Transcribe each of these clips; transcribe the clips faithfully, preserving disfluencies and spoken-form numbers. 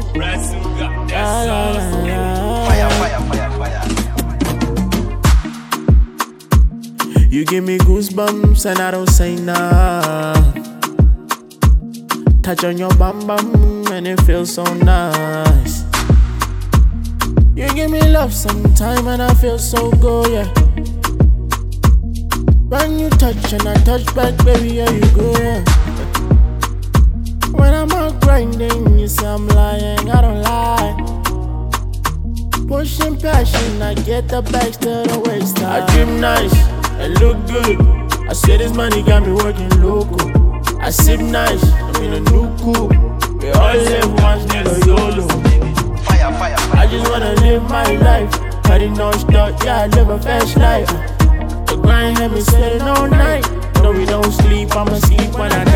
La, la, la, la. Fire, fire, fire, fire. You give me goosebumps and I don't say nah. Touch on your bum bum and it feels so nice. You give me love sometime and I feel so good, yeah. When you touch and I touch back, baby, yeah, you go, yeah. When I'm out grinding, you say I'm lying, I don't lie. Pushing passion, I get the bags to the waist. I dream nice, I look good. I say this money got me working local. I sip nice, I'm in a new coupe. We all live once, nigga, YOLO. Fire, fire, fire. I just wanna live my life. Party non-stop, yeah, I live a fast life. The grind had me sweating all night. No, we don't sleep, I'ma sleep when I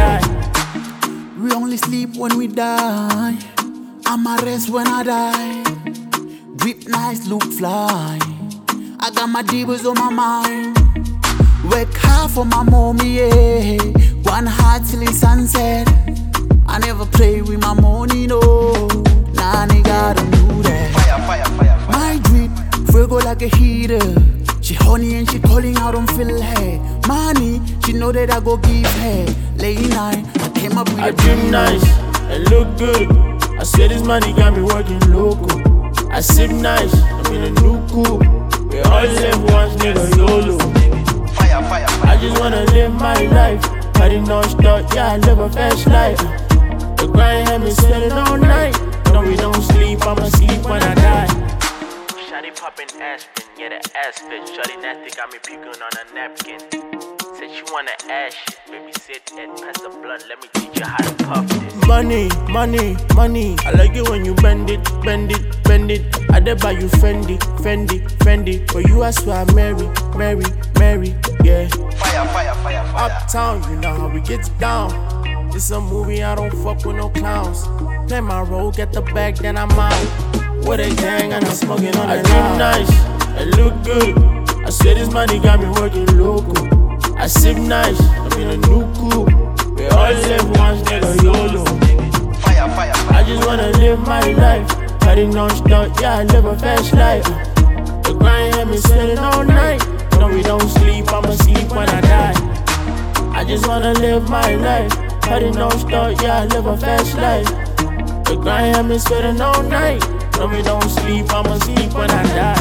die. We only sleep when we die. I'ma rest when I die. Drip nice, look fly. I got my divas on my mind. Work hard for my mommy, yeah. One heart till it's sunset. I never play with my money, no. Nah, nigga, don't do that. Fire, fire, fire, fire. My drip, Virgo like a heater. She honey and she calling out on feel her. Money, she know that I go give her. Late night, I came up with I a dream nice, I look good. I swear this money got me working local. I sip nice, I'm in a new coupe. We all live once, nigga, YOLO. Fire, fire, fire. I just wanna live my life. Party non-stop, yeah, I live a fast life. The grind had me sweating all night. No, we don't sleep, I'ma sleep when I die. Shawty poppin' aspirin, yeah, the ass fit. Shawty nasty got me puking on a napkin. Said she wanna ass shit, baby sit and pass the blood. Let me teach you how to puff this. Money, money, money. I like it when you bend it, bend it, bend it. I did buy you Fendi, Fendi, Fendi. For you, I swear I marry, marry, marry, yeah. Fire, fire, fire, fire. Uptown, you know how we get down. It's a movie, I don't fuck with no clowns. Play my role, get the bag, then I'm out. With a gang and I'm smoking on the I dream nice, I look good. I swear this money got me working local. I sip nice, I'm in a new coupe. We all live once, nigga, YOLO. Fire, fire, fire. I just wanna live my life. Party non-stop, yeah, I live a fast life. The grind had me sweating all night. No, we don't sleep, I'ma sleep when I die. I just wanna live my life. Party non-stop, yeah, I live a fast life. The grind had me sweating all night. No, we don't sleep, I'ma sleep when I die.